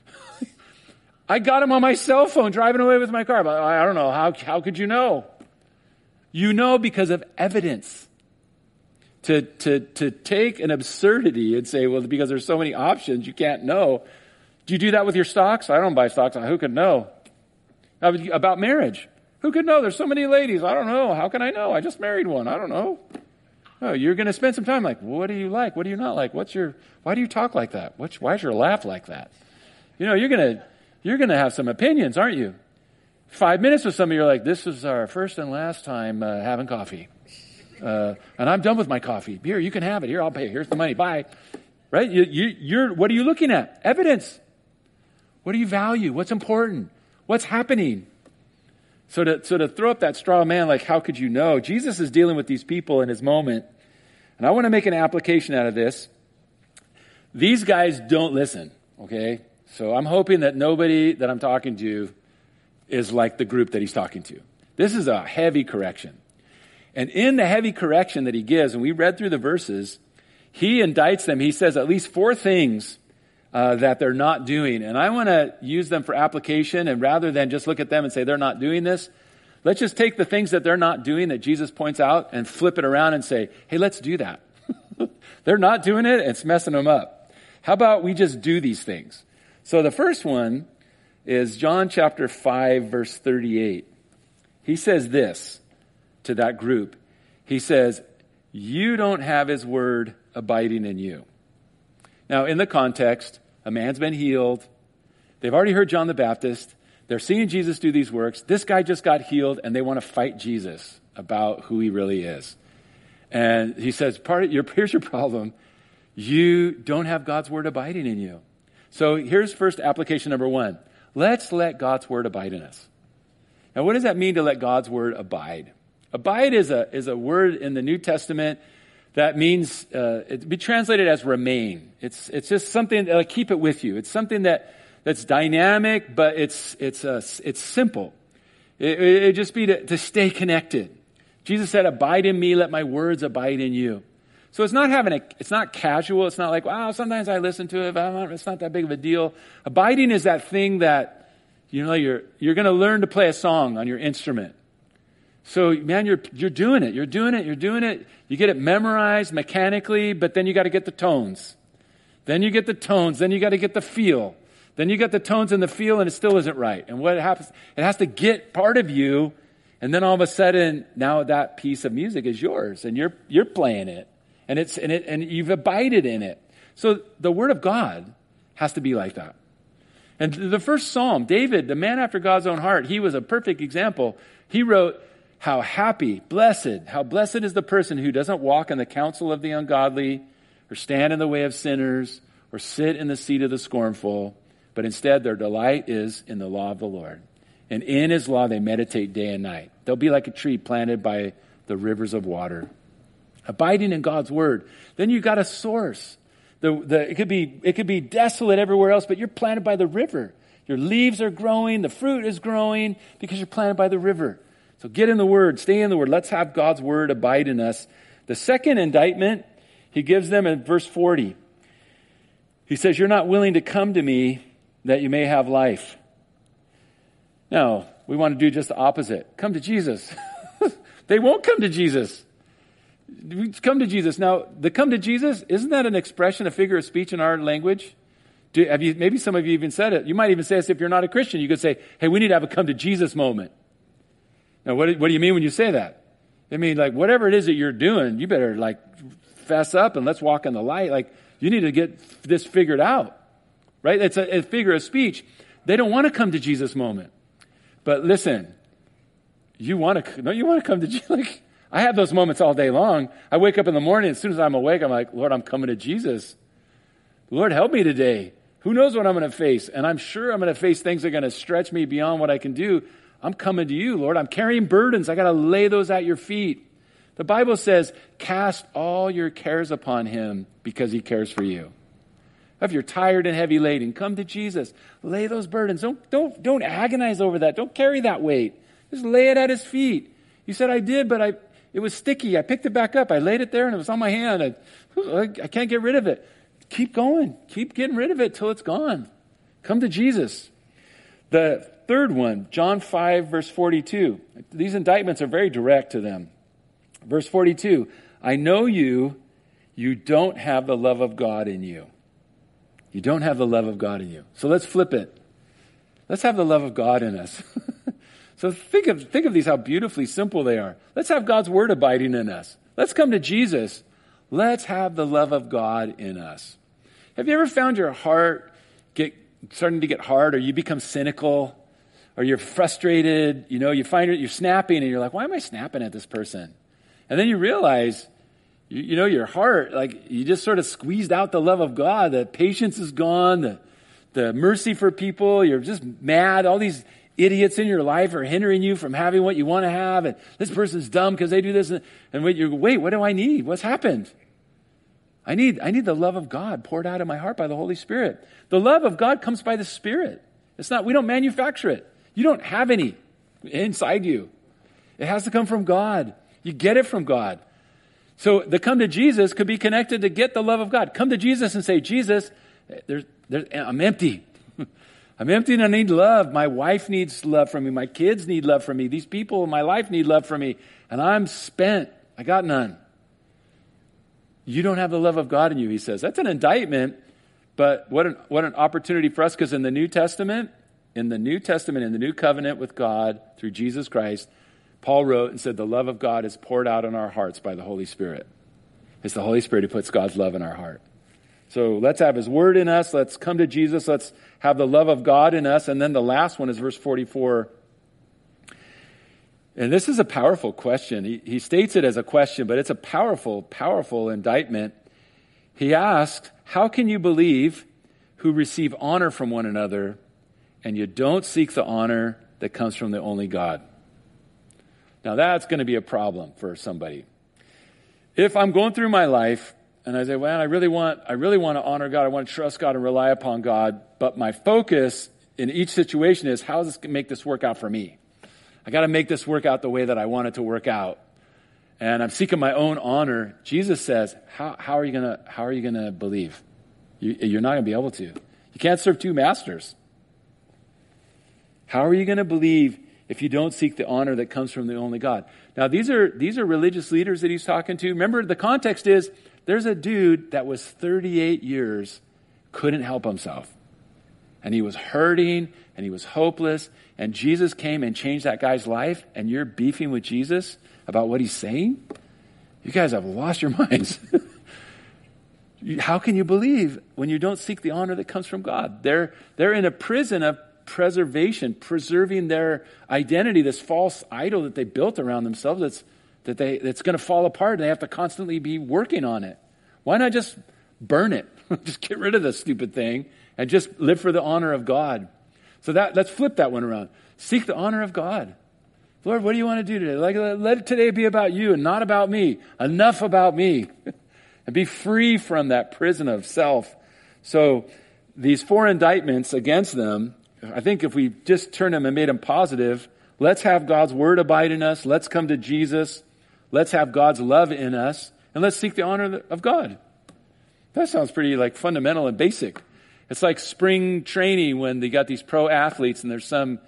I got him on my cell phone driving away with my car. But I don't know. How, how could you know? You know because of evidence. To, to, to take an absurdity and say, well, because there's so many options, you can't know. Do you do that with your stocks? I don't buy stocks. Who could know? About marriage. Who could know? There's so many ladies. I don't know. How can I know? I just married one. I don't know. Oh, you're going to spend some time like, what do you like? What do you not like? What's your, why do you talk like that? What's, why is your laugh like that? You know, you're going to, you're going to have some opinions, aren't you? Five minutes with somebody, you're like, this is our first and last time uh, having coffee. Uh, and I'm done with my coffee. Here, you can have it. Here, I'll pay. Here's the money. Bye. Right? You, you, you're, what are you looking at? Evidence. What do you value? What's important? What's happening? So to, so to throw up that straw man, like, how could you know? Jesus is dealing with these people in his moment. And I want to make an application out of this. These guys don't listen, okay? So I'm hoping that nobody that I'm talking to is like the group that he's talking to. This is a heavy correction. And in the heavy correction that he gives, and we read through the verses, he indicts them. He says at least four things uh, that they're not doing. And I want to use them for application. And rather than just look at them and say they're not doing this, let's just take the things that they're not doing that Jesus points out and flip it around and say, hey, let's do that. They're not doing it. It's messing them up. How about we just do these things? So the first one is John chapter five, verse thirty-eight. He says this to that group. He says, you don't have his word abiding in you. Now, in the context, a man's been healed. They've already heard John the Baptist. They're seeing Jesus do these works. This guy just got healed, and they want to fight Jesus about who he really is. And he says, part of your, here's your problem. You don't have God's word abiding in you. So here's first application number one. Let's let God's word abide in us. Now, what does that mean to let God's word abide? Abide is a is a word in the New Testament that means uh, it be translated as remain. It's it's just something that, like, keep it with you. It's something that that's dynamic, but it's it's uh, it's simple. It it just be to, to stay connected. Jesus said, "Abide in me, let my words abide in you." So it's not having a it's not casual. It's not like, wow, sometimes I listen to it, but it's not that big of a deal. Abiding is that thing that, you know, you're you're going to learn to play a song on your instrument. So, man, you're you're doing it. You're doing it. You're doing it. You get it memorized mechanically, but then you got to get the tones. Then you get the tones. Then you got to get the feel. Then you got the tones and the feel, and it still isn't right. And what happens? It has to get part of you, and then all of a sudden, now that piece of music is yours, and you're you're playing it, and it's and it and you've abided in it. So the Word of God has to be like that. And the first Psalm, David, the man after God's own heart, he was a perfect example. He wrote, how happy, blessed, how blessed is the person who doesn't walk in the counsel of the ungodly, or stand in the way of sinners, or sit in the seat of the scornful, but instead their delight is in the law of the Lord. And in his law they meditate day and night. They'll be like a tree planted by the rivers of water. Abiding in God's word. Then you got a source. The, the, it could be, it could be desolate everywhere else, but you're planted by the river. Your leaves are growing, the fruit is growing because you're planted by the river. So get in the word, stay in the word. Let's have God's word abide in us. The second indictment he gives them in verse forty. He says, you're not willing to come to me that you may have life. No, we want to do just the opposite. Come to Jesus. They won't come to Jesus. Come to Jesus. Now, the come to Jesus, isn't that an expression, a figure of speech in our language? Do, have you? Maybe some of you even said it. You might even say this if you're not a Christian. You could say, hey, we need to have a come to Jesus moment. Now, what do, what do you mean when you say that? I mean, like, whatever it is that you're doing, you better, like, fess up and let's walk in the light. Like, you need to get this figured out, right? It's a, a figure of speech. They don't want to come to Jesus moment. But listen, you want to, don't you want to come to Jesus? Like, I have those moments all day long. I wake up in the morning, as soon as I'm awake, I'm like, Lord, I'm coming to Jesus. Lord, help me today. Who knows what I'm going to face? And I'm sure I'm going to face things that are going to stretch me beyond what I can do. I'm coming to you, Lord. I'm carrying burdens. I got to lay those at your feet. The Bible says, cast all your cares upon him because he cares for you. If you're tired and heavy laden, come to Jesus. Lay those burdens. Don't, don't, don't agonize over that. Don't carry that weight. Just lay it at his feet. You said, I did, but I, it was sticky. I picked it back up. I laid it there and it was on my hand. I, I can't get rid of it. Keep going. Keep getting rid of it till it's gone. Come to Jesus. The third one, John five, verse forty-two. These indictments are very direct to them. Verse forty-two, I know you, you don't have the love of God in you. You don't have the love of God in you. So let's flip it. Let's have the love of God in us. So think of, think of these, how beautifully simple they are. Let's have God's word abiding in us. Let's come to Jesus. Let's have the love of God in us. Have you ever found your heart get starting to get hard, or you become cynical, or you're frustrated? You know, you find it, you're snapping, and you're like, why am I snapping at this person? And then you realize, you, you know, your heart, like you just sort of squeezed out the love of God. The patience is gone, the, the mercy for people. You're just mad. All these idiots in your life are hindering you from having what you want to have. And this person's dumb because they do this. And, and wait, you're, wait, what do I need? What's happened? I need, I need the love of God poured out in my heart by the Holy Spirit. The love of God comes by the Spirit. It's not, we don't manufacture it. You don't have any inside you. It has to come from God. You get it from God. So the come to Jesus could be connected to get the love of God. Come to Jesus and say, Jesus, there's, there's, I'm empty. I'm empty and I need love. My wife needs love from me. My kids need love from me. These people in my life need love from me. And I'm spent. I got none. You don't have the love of God in you, he says. That's an indictment, but what an, what an opportunity for us, because in the New Testament, in the New Testament, in the new covenant with God through Jesus Christ, Paul wrote and said the love of God is poured out in our hearts by the Holy Spirit. It's the Holy Spirit who puts God's love in our heart. So let's have his word in us. Let's come to Jesus. Let's have the love of God in us. And then the last one is verse forty-four. And this is a powerful question. He, he states it as a question, but it's a powerful, powerful indictment. He asks, how can you believe who receive honor from one another and you don't seek the honor that comes from the only God? Now that's going to be a problem for somebody. If I'm going through my life and I say, well, I really want, I really want to honor God. I want to trust God and rely upon God. But my focus in each situation is, how does this make this work out for me? I got to make this work out the way that I want it to work out. And I'm seeking my own honor. Jesus says, how, how are you going to, how are you going to believe? You, you're not going to be able to. You can't serve two masters. How are you going to believe if you don't seek the honor that comes from the only God? Now, these are, these are religious leaders that he's talking to. Remember, the context is, there's a dude that was thirty-eight years, couldn't help himself. And he was hurting, and he was hopeless, and Jesus came and changed that guy's life, and you're beefing with Jesus about what he's saying? You guys have lost your minds. How can you believe when you don't seek the honor that comes from God? They're, they're in a prison of preservation, preserving their identity, this false idol that they built around themselves that's, that they, that's going to fall apart, and they have to constantly be working on it. Why not just burn it? Just get rid of this stupid thing and just live for the honor of God. So that, let's flip that one around. Seek the honor of God. Lord, what do you want to do today? Like, let today be about you and not about me. Enough about me. And be free from that prison of self. So these four indictments against them, I think if we just turn them and made them positive, let's have God's word abide in us. Let's come to Jesus. Let's have God's love in us. And let's seek the honor of God. That sounds pretty like fundamental and basic. It's like spring training when they got these pro athletes and there's some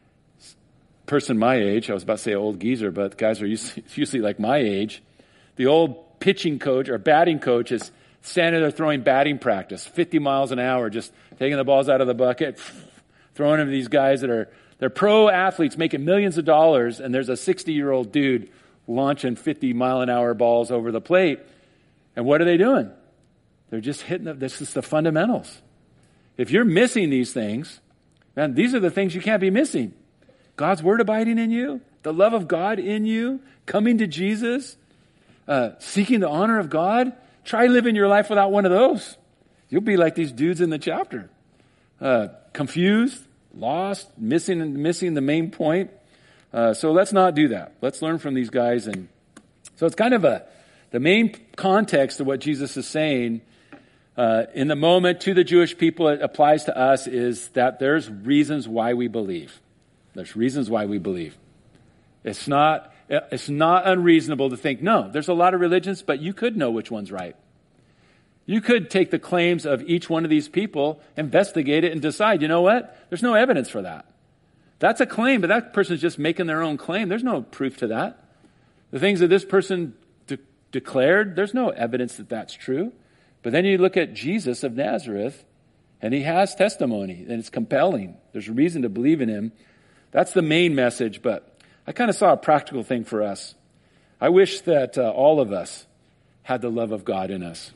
person my age. I was about to say old geezer, but guys are usually, usually like my age. The old pitching coach or batting coach is standing there throwing batting practice, fifty miles an hour, just taking the balls out of the bucket, throwing them to these guys that are, they're pro athletes making millions of dollars, and there's a sixty-year-old dude launching fifty mile an hour balls over the plate. And what are they doing? They're just hitting the, this is the fundamentals. If you're missing these things, man, these are the things you can't be missing. God's word abiding in you, the love of God in you, coming to Jesus, uh, seeking the honor of God. Try living your life without one of those. You'll be like these dudes in the chapter. Uh, confused, lost, missing, missing the main point. Uh, so let's not do that. Let's learn from these guys. And so it's kind of a, the main context of what Jesus is saying uh, in the moment to the Jewish people, it applies to us, is that there's reasons why we believe. There's reasons why we believe. It's not, it's not unreasonable to think, no, there's a lot of religions, but you could know which one's right. You could take the claims of each one of these people, investigate it, and decide, you know what? There's no evidence for that. That's a claim, but that person's just making their own claim. There's no proof to that. The things that this person de- declared. There's no evidence that that's true. But then you look at Jesus of Nazareth, and he has testimony, and it's compelling. There's a reason to believe in him. That's the main message, but I kind of saw a practical thing for us. I wish that uh, all of us had the love of God in us.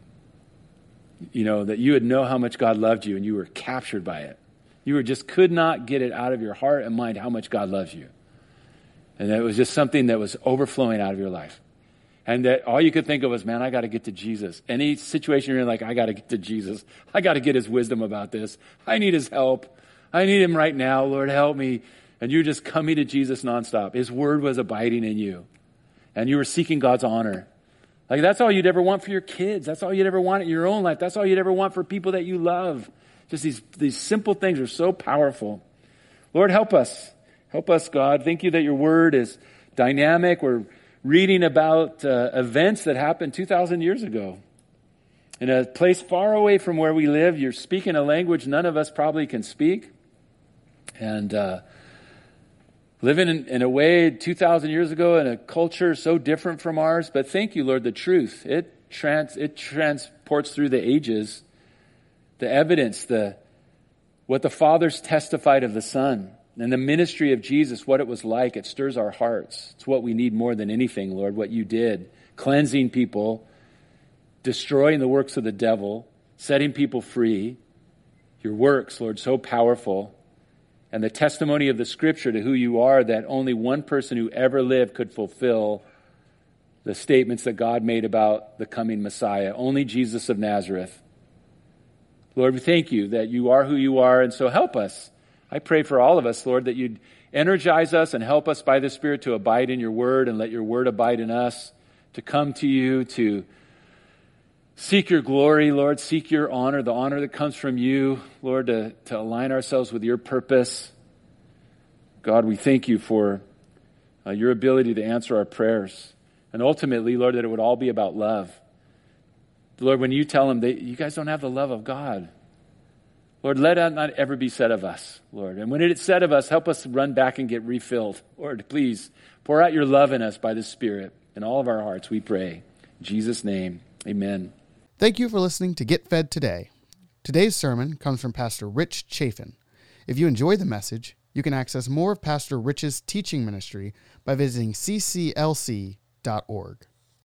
You know, that you would know how much God loved you and you were captured by it. You were just could not get it out of your heart and mind how much God loves you. And that it was just something that was overflowing out of your life. And that all you could think of was, man, I got to get to Jesus. Any situation you're in, like, I got to get to Jesus. I got to get his wisdom about this. I need his help. I need him right now. Lord, help me. And you're just coming to Jesus nonstop. His word was abiding in you. And you were seeking God's honor. Like, that's all you'd ever want for your kids. That's all you'd ever want in your own life. That's all you'd ever want for people that you love. Just these, these simple things are so powerful. Lord, help us. Help us, God. Thank you that your word is dynamic. We're reading about uh, events that happened two thousand years ago. In a place far away from where we live, you're speaking a language none of us probably can speak. And uh, living in, in a way two thousand years ago in a culture so different from ours. But thank you, Lord, the truth. It trans it transports through the ages. The evidence, the what the fathers testified of the Son. And the ministry of Jesus, what it was like, it stirs our hearts. It's what we need more than anything, Lord, what you did. Cleansing people, destroying the works of the devil, setting people free. Your works, Lord, so powerful. And the testimony of the Scripture to who you are, that only one person who ever lived could fulfill the statements that God made about the coming Messiah. Only Jesus of Nazareth. Lord, we thank you that you are who you are, and so help us. I pray for all of us, Lord, that you'd energize us and help us by the Spirit to abide in your word and let your word abide in us, to come to you, to seek your glory, Lord, seek your honor, the honor that comes from you, Lord, to, to align ourselves with your purpose. God, we thank you for uh, your ability to answer our prayers. And ultimately, Lord, that it would all be about love. Lord, when you tell them that you guys don't have the love of God, Lord, let that not ever be said of us, Lord. And when it is said of us, help us run back and get refilled. Lord, please pour out your love in us by the Spirit in all of our hearts, we pray. In Jesus' name, amen. Thank you for listening to Get Fed Today. Today's sermon comes from Pastor Rich Chafin. If you enjoy the message, you can access more of Pastor Rich's teaching ministry by visiting c c l c dot org.